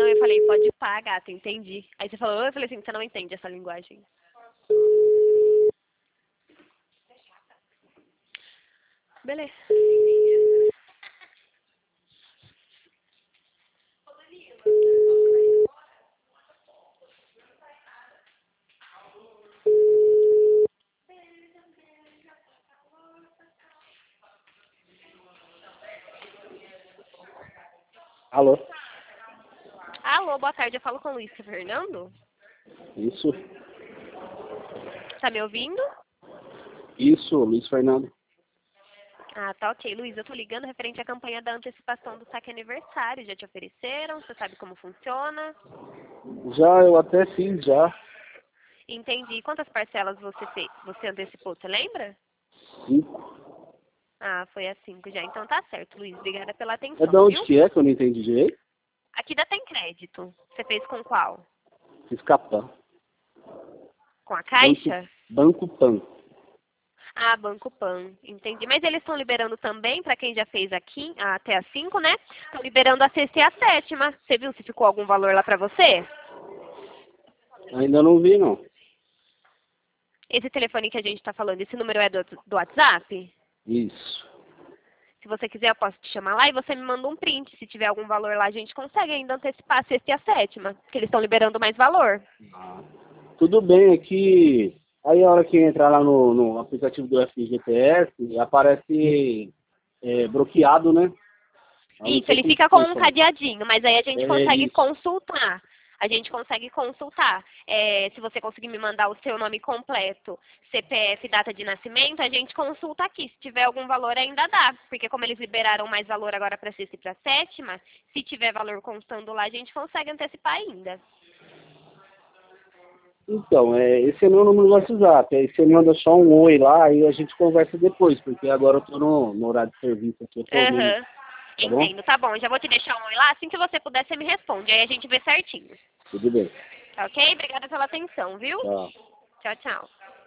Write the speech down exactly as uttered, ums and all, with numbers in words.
Não, eu falei, pode pá, gata, entendi. Aí você falou, eu falei assim, você não entende essa linguagem. Beleza. Alô? Alô, boa tarde, eu falo com o Luiz Fernando. Isso, Tá me ouvindo? isso, Luiz Fernando. Ah, tá ok. Luiz, eu tô ligando referente à campanha da antecipação do saque aniversário. Já te ofereceram? Você sabe como funciona? Já, eu até fiz, já. Entendi. Quantas parcelas você fez? Você antecipou, você lembra? Cinco. Ah, foi a cinco já. Então tá certo, Luiz. Obrigada pela É de atenção, onde viu? que é que eu não entendi direito? Aqui dá tem crédito. Você fez com qual? Fiz Capã. Com a Banco, Caixa? Banco Pan. Ah, Banco Pan. Entendi. Mas eles estão liberando também, para quem já fez aqui, até as cinco, né? Estão liberando a sexta e a sétima. Você viu se ficou algum valor lá para você? Ainda não vi, não. Esse telefone que a gente está falando, esse número é do, do WhatsApp? Isso. Se você quiser, eu posso te chamar lá e você me manda um print. Se tiver algum valor lá, a gente consegue ainda antecipar a sexta e a sétima, porque eles estão liberando mais valor. Ah, tudo bem, aqui. Aí a hora que entrar lá no, no aplicativo do F G T S, aparece é, bloqueado, né? Eu não Isso, sei ele como fica que com um funciona. cadeadinho, mas aí a gente É consegue isso. consultar. A gente consegue consultar. É, se você conseguir me mandar o seu nome completo, C P F, data de nascimento, a gente consulta aqui. Se tiver algum valor, ainda dá. Porque como eles liberaram mais valor agora para sexta e para sétima, se tiver valor constando lá, a gente consegue antecipar ainda. Então, é, esse é meu número do WhatsApp. Aí você manda só um oi lá e a gente conversa depois, porque agora eu tô no, no horário de serviço aqui, eu tô ouvindo. Aham. Tá bom? Entendo, tá bom. Já vou te deixar um oi lá. Assim que você puder, você me responde. Aí a gente vê certinho. Tudo bem. Tá ok? Obrigada pela atenção, viu? Tchau. Tchau, tchau.